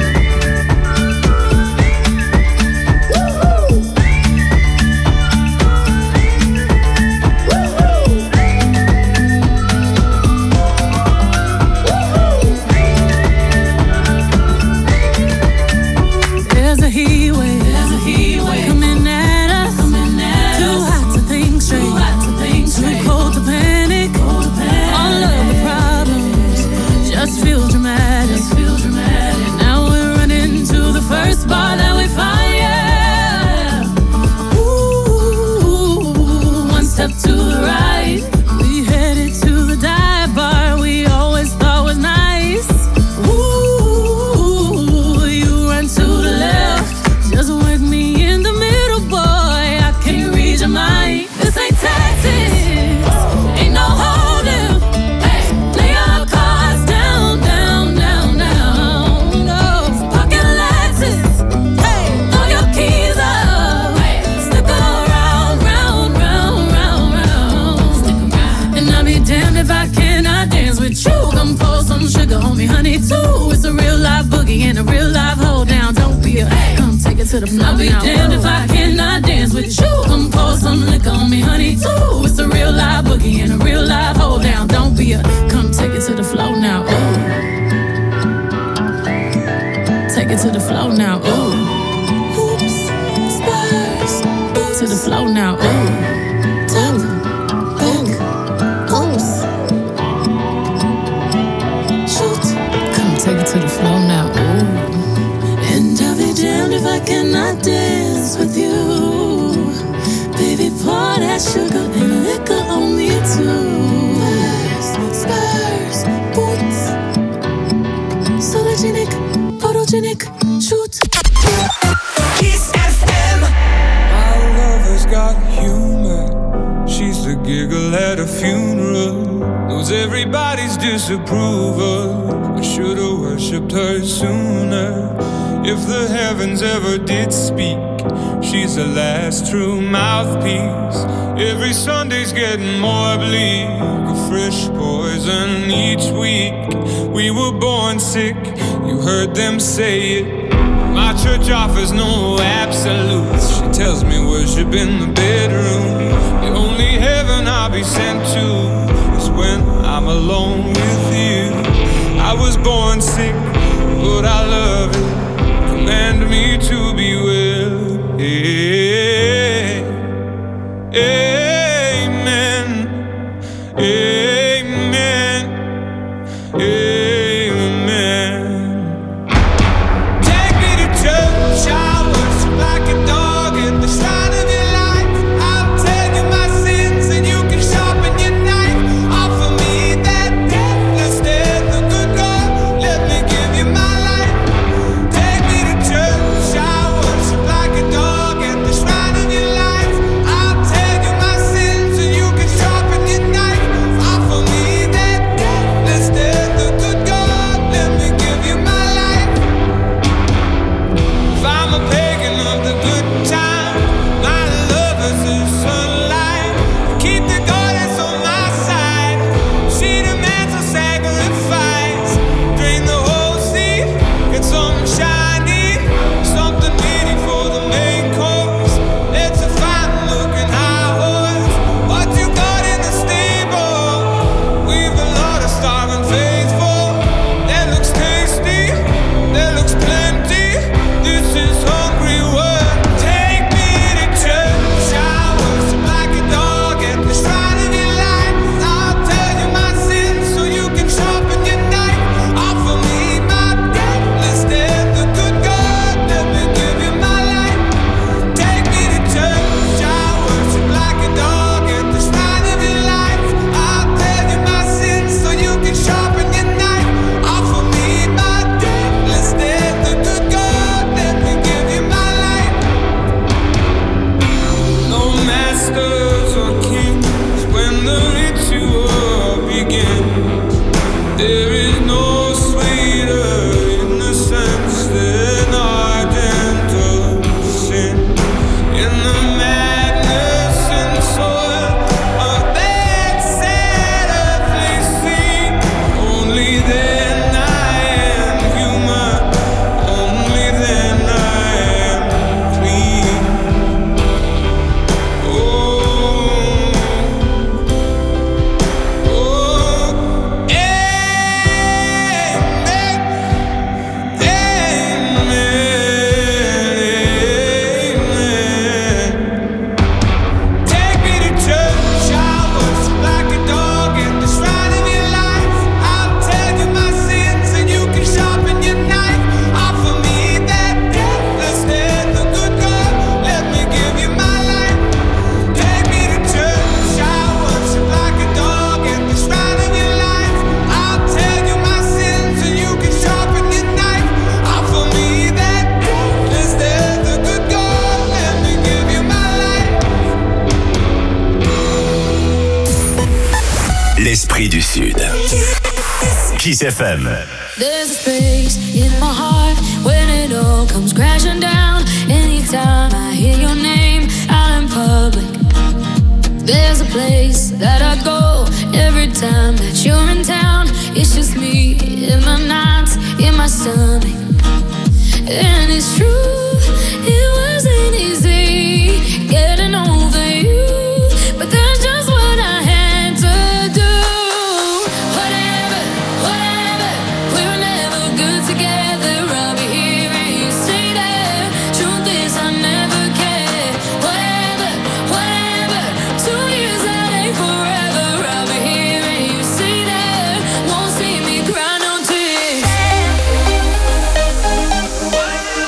S8: There's a heat wave, there's a heat wave coming at us, coming at too us. Hot to think straight, too hot to think straight, too cold to panic, cold to panic. All of the problems just feel dramatic, just feel dramatic. Now we're running to the first bar that we find, yeah. Ooh, one step to the right, we headed to the dive bar we always thought was nice. Ooh, you run to the left, just work me in the middle, boy, I can't read your mind. This ain't Texas, ain't no hold'em. Lay your cards down, down, down, down. No, park your Lexus, throw your keys up. Stick around, round, round, round, round. And I'll be damned if I cannot dance with you. Come pour some sugar on me, honey, too. It's a real live boogie and a real live hold down. Don't be a, come take it to the floor. I'll be now. Damned if I cannot dance with you. Come pour some liquor on me, honey, too. It's a real live boogie and a real live hold down. Don't be a, come take it to the floor now. Ooh. Take it to the floor now. Ooh. Oops, spurs. To the floor now. Ooh. Top, back, oops. Shoot. Come take it to the floor now. Ooh. And I'll be damned if I cannot dance with you. Baby, pour that sugar and liquor on me too. photogenic. Shoot.
S7: Kiss F M.
S9: My lover's got humor. She's the giggle at a funeral. Knows everybody's disapproval. I should've worshipped her sooner. If the heavens ever did speak, she's the last true mouthpiece. Every Sunday's getting more bleak, a fresh poison each week. We were born sick, you heard them say it. My church offers no absolutes. She tells me worship in the bedroom. The only heaven I'll be sent to is when I'm alone with you. I was born sick, but I love it. Command me to be well. Hey, amen. Amen. Amen. Take me to church. I worship like a dog at the shrine of your life. I'll tell you my sins and you can sharpen your knife. Offer me that deathless death, the good God. Let me give you my life. Take me to church. I worship like a dog at the shrine of your life. I'll tell you my sins and you can sharpen your knife. Offer me that deathless death, the good God. Let me give you my life. If I'm a pagan of the good time, my lover's the sunlight. Keep the goddess on my side. She demands a sacrifice. Drain the whole sea, get something shiny, something meaty for the main course. Let's a fine looking high horse. What you got in the stable? We've a lot of starving faithful. That looks tasty, that looks plenty. This is hungry work. Take me to church. I worship like a dog at the shrine of your life. I'll tell you my sins so you can sharpen your knife. Offer me my deathless death, the good God. Let me give you my life. Take me to church. I worship like a dog at the shrine of your life. I'll tell you my sins so you can sharpen your knife. Offer me my deathless death, the good God. Let me give you my life. No masters or kings when the ritual begins. There is no sweeter innocence than our gentle sin. In the madness and soil of that sad earthly scene, only then I am human, only then I am clean. Oh, oh, amen, amen, amen. Take me to church. I worship like a dog at the shrine of your life. I'll tell you my sins and you can sharpen your knife. Offer me that deathless death, the good God. Let me give you my life. Take me to church. I worship like a dog at the shrine of your life. I'll tell you my sins and you can sharpen your knife. Offer me that deathless death, the good God. Let me give you my life.
S22: L'esprit du Sud. Kiss F M.
S8: There's a space in my heart when it all comes crashing down. Anytime I hear your name out in public, there's a place that I go every time that you're in town. It's just me in my nights, in my stomach. And it's true, it wasn't easy getting over you, but that's just what I had to do. Whatever, whatever, we were never good together. I'll be here and you stay there. Truth is I never cared. Whatever, whatever, two years that ain't forever. I'll be here and you stay there. Won't see me cry no tears.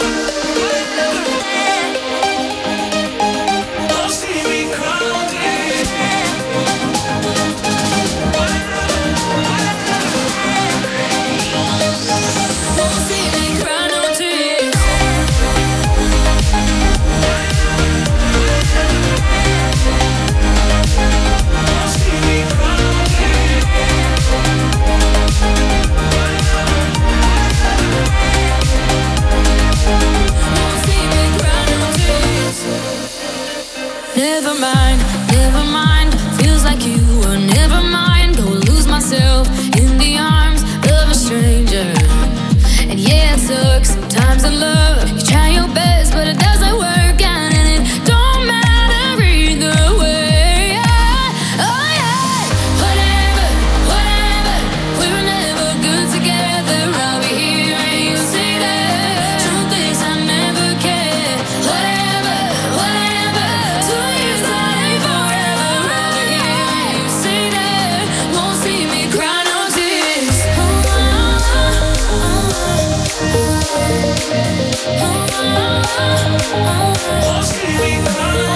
S8: never mind, never mind. Feels like you were never mind. Go lose myself in the arms of a stranger. And yeah, it sucks sometimes in love. You try your best, but it doesn't work out, and it don't matter either way. Oh yeah, whatever, whatever. We were never good together. I'll be here and you say that. Truth is, I never cared. Whatever, whatever. Two years that ain't forever. I'll be here and you say that. Won't see me cry no tears. Won't see me cry.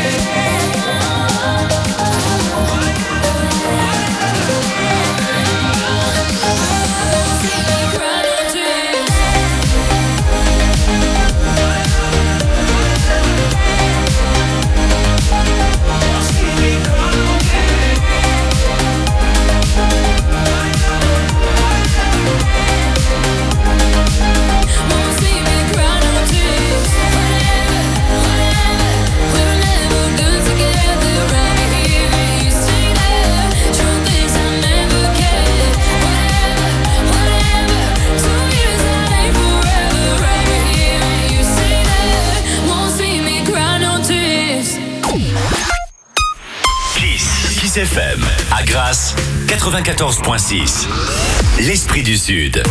S22: Kiss F M, à Grasse, quatre-vingt-quatorze virgule six. L'esprit du Sud.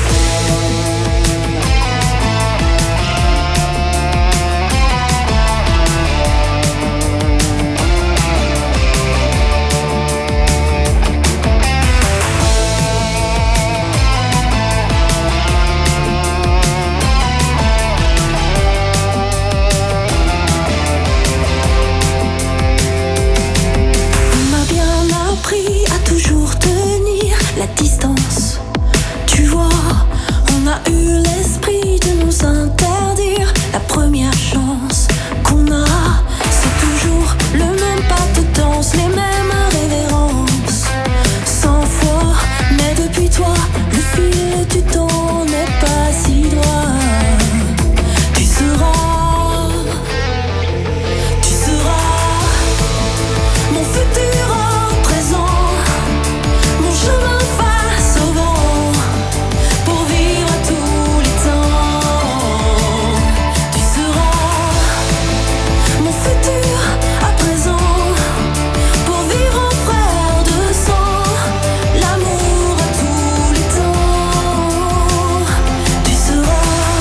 S6: On m'a bien appris à toujours tenir la distance. Tu vois, on a eu l'esprit de nous interdire. La première chance qu'on a, c'est toujours le même pas de danse, les mêmes révérences. Cent fois, mais depuis toi, le fil du temps n'est pas si droit. Tu seras, tu seras mon futur en présent, mon chemin face au vent, pour vivre à tous les temps. Tu seras mon futur à présent, pour vivre en frère de sang, l'amour à tous les temps. Tu seras.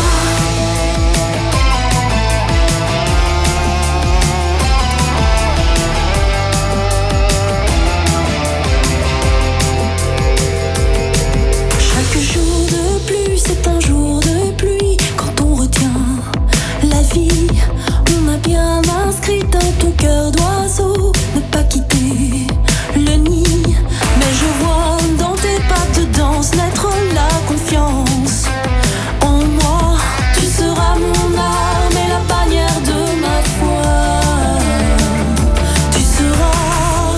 S6: Chaque jour de pluie, c'est un jour de pluie. Quand on retient la vie, on a bien inscrit dans ton cœur d'oiseau ne pas quitter le nid. Mais je vois dans tes pas de danse naître la confiance en moi. Tu seras mon arme et la bannière de ma foi. Tu seras,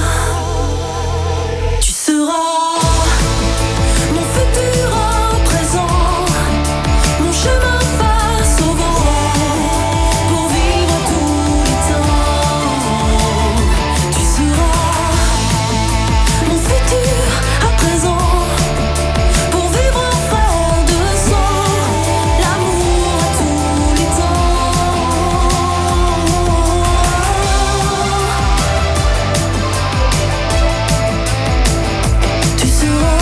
S6: tu seras mon futur en présent, mon chemin face au vent, pour vivre tous les temps. Tu seras mon futur à présent, pour vivre en frère de sang, l'amour à tous les temps. Tu seras.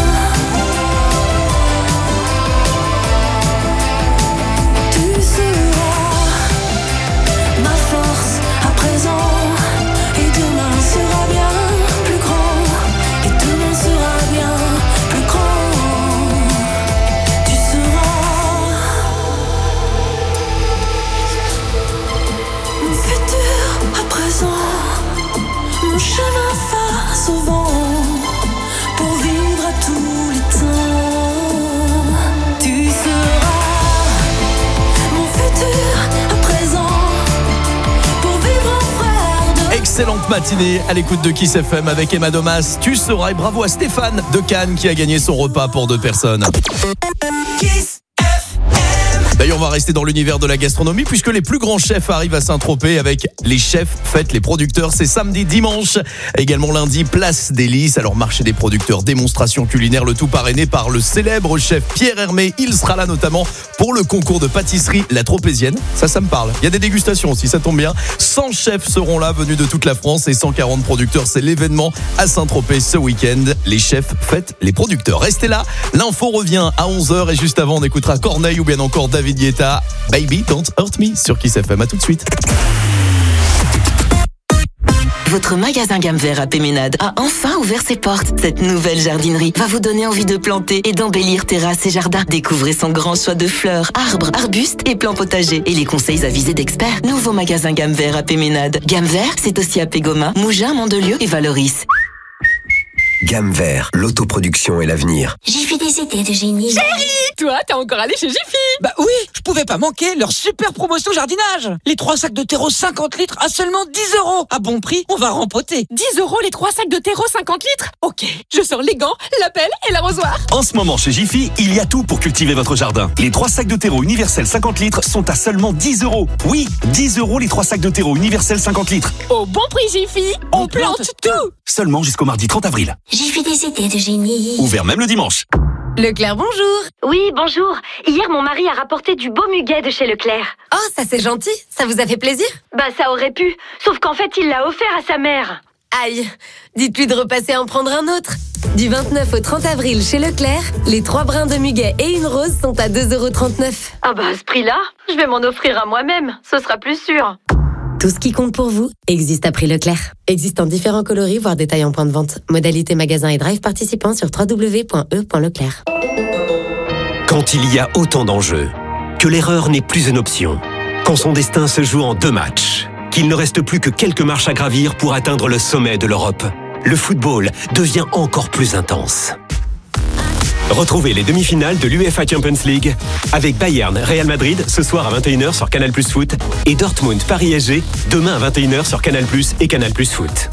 S6: Tu seras ma force à présent, et demain sera bien plus grand, et demain sera bien plus grand. Tu seras mon futur à présent, mon chemin face au vent, pour vivre à tous les temps. Tu seras mon futur à présent, pour vivre en frère de
S5: Excellente matinée à l'écoute de Kiss F M avec Emma Domas. Tu sauras, et bravo à Stéphane de Cannes qui a gagné son repas pour deux personnes.
S7: Kiss F M.
S5: D'ailleurs, on va rester dans l'univers de la gastronomie puisque les plus grands chefs arrivent à Saint-Tropez avec les chefs fêtent les producteurs. C'est samedi, dimanche, également lundi, place des Lys. Alors marché des producteurs, démonstration culinaire, le tout parrainé par le célèbre chef Pierre Hermé. Il sera là notamment pour le concours de pâtisserie La Tropézienne. Ça, ça me parle. Il y a des dégustations aussi, ça tombe bien. cent chefs seront là, venus de toute la France et cent quarante producteurs. C'est l'événement à Saint-Tropez ce week-end. Les chefs fêtent les producteurs. Restez là, l'info revient à onze heures et juste avant, on écoutera Corneille ou bien encore David Guetta. Baby, don't hurt me sur Kiss F M. À tout de suite.
S12: Votre magasin Gamme Vert à Péménade a enfin ouvert ses portes. Cette nouvelle jardinerie va vous donner envie de planter et d'embellir terrasses et jardins. Découvrez son grand choix de fleurs, arbres, arbustes et plants potagers. Et les conseils avisés d'experts. Nouveau magasin Gamme Vert à Péménade. Gamme Vert, c'est aussi à Pégoma, Mougins, Mandelieu et Valoris.
S20: Gamme Vert, l'autoproduction et l'avenir.
S6: Jiffy des idées de génie.
S14: Chérie, toi, t'es encore allé chez Jiffy?
S13: Bah oui, je pouvais pas manquer leur super promotion jardinage. Les trois sacs de terreau cinquante litres à seulement dix euros. À bon prix, on va rempoter.
S14: dix euros les trois sacs de terreau cinquante litres? Ok, je sors les gants, la pelle et l'arrosoir.
S1: En ce moment chez Jiffy, il y a tout pour cultiver votre jardin. Les trois sacs de terreau universel cinquante litres sont à seulement dix euros. Oui, dix euros les trois sacs de terreau universel cinquante litres.
S14: Au bon prix Jiffy, on, on plante, plante tout.
S1: Seulement jusqu'au mardi trente avril.
S6: Jiffy des idées de génie.
S1: Ouvert même le dimanche.
S15: Leclerc, bonjour.
S16: Oui, bonjour. Hier, mon mari a rapporté du beau muguet de chez Leclerc.
S15: Oh, ça c'est gentil. Ça vous a fait plaisir?
S16: Bah, ça aurait pu. Sauf qu'en fait, il l'a offert à sa mère.
S15: Aïe. Dites-lui de repasser en prendre un autre. Du vingt-neuf au trente avril chez Leclerc, les trois brins de muguet et une rose sont à deux euros trente-neuf.
S16: Ah bah, à ce prix-là, je vais m'en offrir à moi-même. Ce sera plus sûr.
S15: Tout ce qui compte pour vous existe à prix Leclerc. Existe en différents coloris, voire détails en point de vente. Modalité magasin et drive participants sur w w w point e point leclerc.
S20: Quand il y a autant d'enjeux, que l'erreur n'est plus une option, quand son destin se joue en deux matchs, qu'il ne reste plus que quelques marches à gravir pour atteindre le sommet de l'Europe, le football devient encore plus intense. Retrouvez les demi-finales de l'UEFA Champions League avec Bayern Real Madrid ce soir à vingt et une heures sur Canal Plus Foot et Dortmund Paris S G demain à vingt et une heures sur Canal Plus et Canal Plus Foot.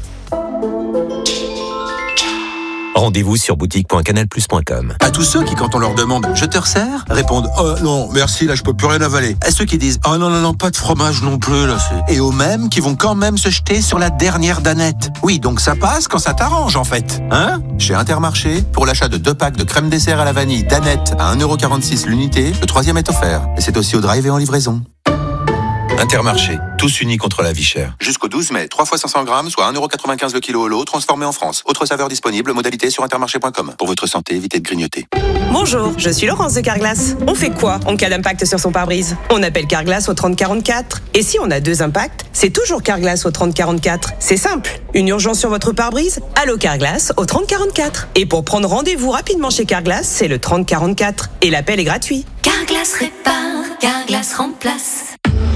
S20: Rendez-vous sur boutique point canal plus point com.
S21: À tous ceux qui, quand on leur demande « Je te resserre ?» répondent « Oh non, merci, là je peux plus rien avaler ». À ceux qui disent « Oh non, non, non, pas de fromage non plus, là c'est... » Et aux mêmes qui vont quand même se jeter sur la dernière danette. Oui, donc ça passe quand ça t'arrange en fait. Hein ? Chez Intermarché, pour l'achat de deux packs de crème dessert à la vanille danette à un euro quarante-six l'unité, le troisième est offert. Et c'est aussi au drive et en livraison. Intermarché, tous unis contre la vie chère. Jusqu'au douze mai, trois fois cinq cents grammes, soit un euro quatre-vingt-quinze le kilo au lot, transformé en France. Autre saveur disponible, modalité sur intermarché point com. Pour votre santé, évitez de grignoter.
S18: Bonjour, je suis Laurence de Carglass. On fait quoi en cas d'impact sur son pare-brise? On appelle Carglass au trente quarante-quatre. Et si on a deux impacts, c'est toujours Carglass au trente quarante-quatre. C'est simple. Une urgence sur votre pare-brise? Allô Carglass au trente quarante-quatre. Et pour prendre rendez-vous rapidement chez Carglass, c'est le trente quarante-quatre. Et l'appel est gratuit.
S15: Carglass répare, Carglass remplace.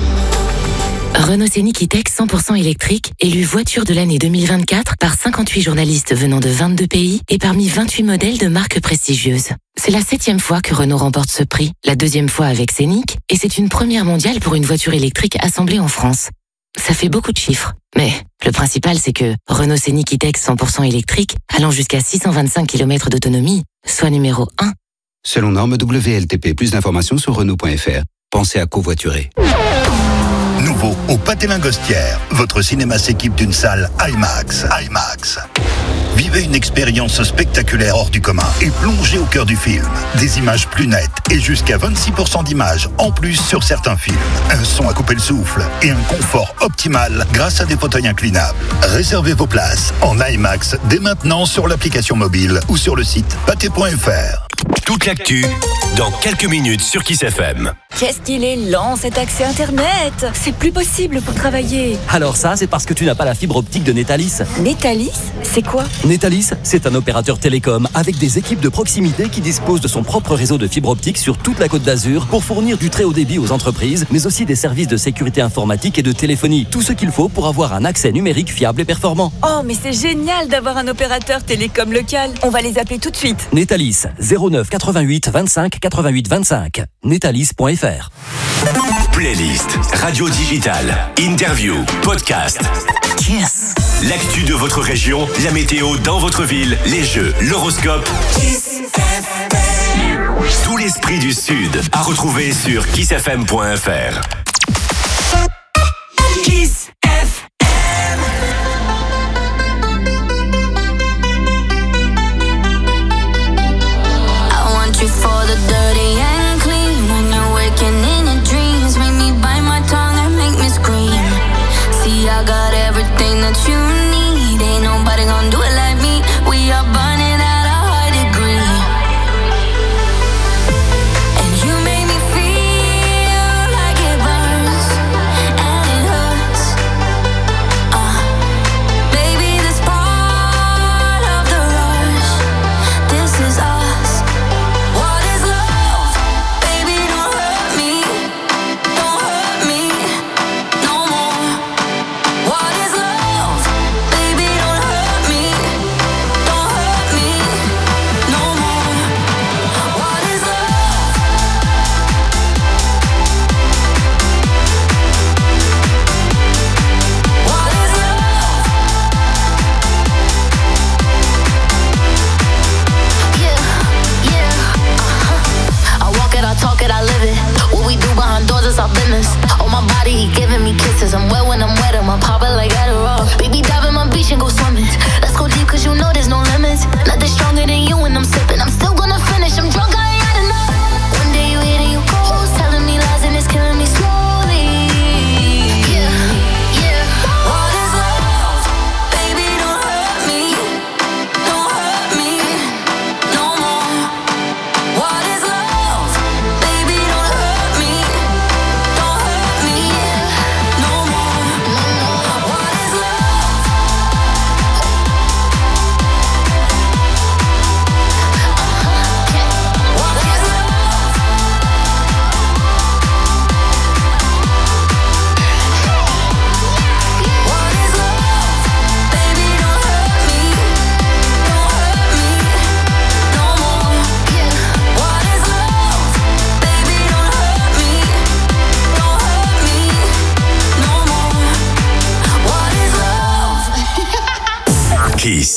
S23: Renault Scénic E-Tech cent pour cent électrique, élu voiture de l'année deux mille vingt-quatre par cinquante-huit journalistes venant de vingt-deux pays et parmi vingt-huit modèles de marques prestigieuses. C'est la septième fois que Renault remporte ce prix, la deuxième fois avec Scénic, et c'est une première mondiale pour une voiture électrique assemblée en France. Ça fait beaucoup de chiffres, mais le principal c'est que Renault Scénic E-Tech cent pour cent électrique, allant jusqu'à six cent vingt-cinq kilomètres d'autonomie, soit numéro un.
S25: Selon norme W L T P, plus d'informations sur Renault point F R. Pensez à covoiturer.
S26: Nouveau au Pâté Lingostière, votre cinéma s'équipe d'une salle IMAX. IMAX. Vivez une expérience spectaculaire hors du commun et plongez au cœur du film. Des images plus nettes et jusqu'à vingt-six pour cent d'images en plus sur certains films. Un son à couper le souffle et un confort optimal grâce à des fauteuils inclinables. Réservez vos places en IMAX dès maintenant sur l'application mobile ou sur le site pâté point F R.
S22: Toute l'actu, dans quelques minutes sur Kiss F M.
S3: Qu'est-ce qu'il est lent cet accès Internet. C'est plus possible pour travailler.
S27: Alors ça, c'est parce que tu n'as pas la fibre optique de Netalis.
S3: Netalis, c'est quoi?
S27: Netalis, c'est un opérateur télécom avec des équipes de proximité qui disposent de son propre réseau de fibre optique sur toute la Côte d'Azur pour fournir du très haut débit aux entreprises, mais aussi des services de sécurité informatique et de téléphonie. Tout ce qu'il faut pour avoir un accès numérique fiable et performant.
S3: Oh, mais c'est génial d'avoir un opérateur télécom local. On va les appeler tout de suite.
S27: Netalis, zéro neuf quatre-vingt-huit vingt-cinq quatre-vingt-huit vingt-cinq. Netalis point F R.
S22: Playlist, radio digitale, interview, podcast.
S3: Yes.
S22: L'actu de votre région, la météo dans votre ville, les jeux, l'horoscope.
S7: Kiss F M.
S22: Tout l'esprit du Sud à retrouver sur kiss f m point f r.
S7: Kiss F M.
S6: I want you for the dirty and clean. When you're waking in your dreams, make me bite my tongue and make me scream. See, I got everything that you need. Ain't nobody gonna do it like me. We are burning at a high degree. And you make me feel like it burns and it hurts. Uh, baby, this part of the rush. This is us. What is love? Baby, don't hurt me. Don't hurt me no more. What is love? Baby, don't hurt me. Don't hurt me no more. What is love? What is love? Yeah, yeah, uh-huh. I walk it, I talk it, I live it. What we do behind doors is our business. On my body, he giving me kisses. I'm wet when I'm wet, I'm popping like Adderall. Baby, dive in my beach and go swimming. Let's go deep, cause you know there's no limits. Nothing stronger than you when I'm sipping. I'm still gonna finish, I'm drunk, I ain't had enough. One day you hit and you ghost, telling me lies and it's killing me slowly. Yeah, yeah. What is love? Baby, don't hurt me. Don't hurt me no more. What is love? Baby, don't hurt me. Don't hurt me no more. What is love? What is love? What is love? Baby, don't hurt me. Don't hurt me no more. What is love? Baby, don't hurt me. Don't hurt me no more. What is love?
S22: Kiss.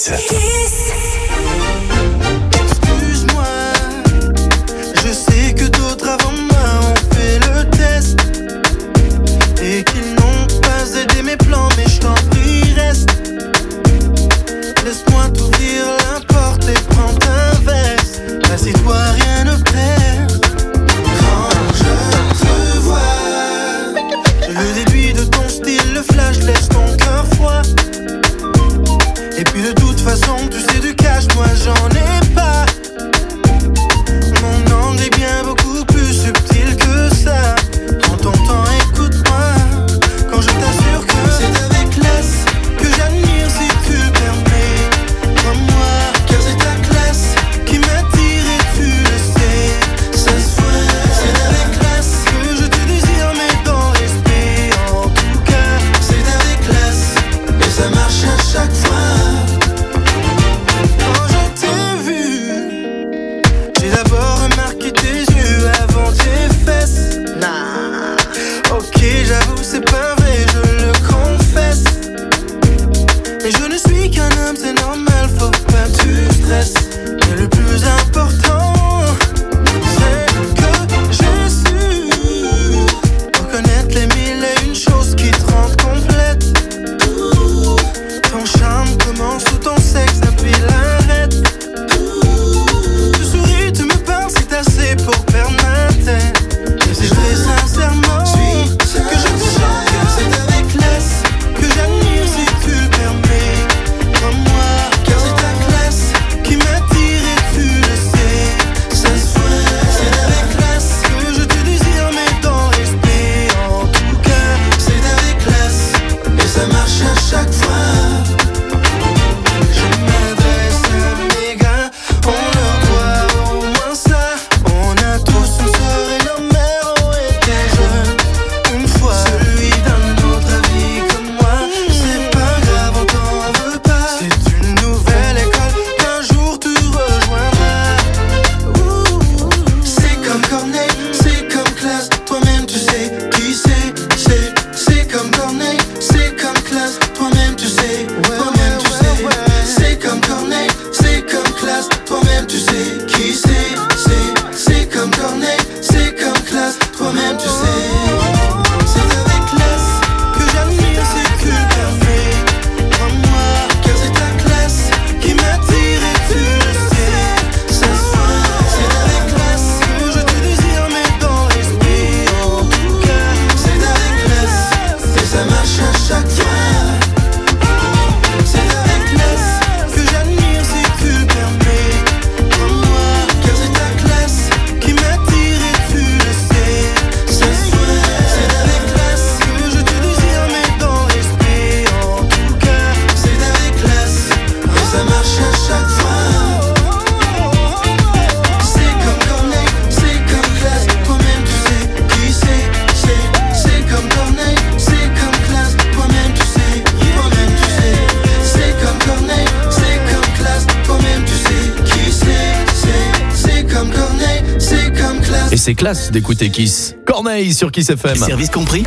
S2: Excuse-moi, je sais que d'autres avant moi ont fait le test et qu'ils n'ont pas aidé mes plans, mais je t'en prie, reste. Laisse-moi t'ouvrir la porte et prends ta veste. Assieds-toi, rien ne perd. Quand je te vois, je le déduis de ton style, le flash laisse ton cœur froid. Et puis de toute façon, tu sais du cash, moi j'en ai pas. Mon angle est bien beaucoup plus subtil que ça. Prends ton temps, écoute-moi. Quand je t'assure que c'est avec classe que j'admire si tu permets. Comme moi, car c'est ta classe qui m'attire et tu le sais. Ça se voit, c'est avec classe que je te désire, mais dans respect. En tout cas, c'est avec classe et ça marche à chaque fois. Quand je t'ai vu, j'ai d'abord remarqué tes yeux avant tes fesses. Nah, ok, j'avoue, c'est pas vrai, je le confesse. Mais je ne suis qu'un homme, c'est normal, faut pas que tu stresses. Mais le plus important, c'est que j'ai su reconnaître les mille et une choses qui te rendent complète. Ton charme commence sous ton sexe, appuie l'arrête. Tu souris, tu me parles, c'est assez pour perdre ma tête. Et c'est très sincèrement que je te chante.
S5: c'est classe d'écouter Kiss. Corneille sur Kiss F M.
S1: Service compris.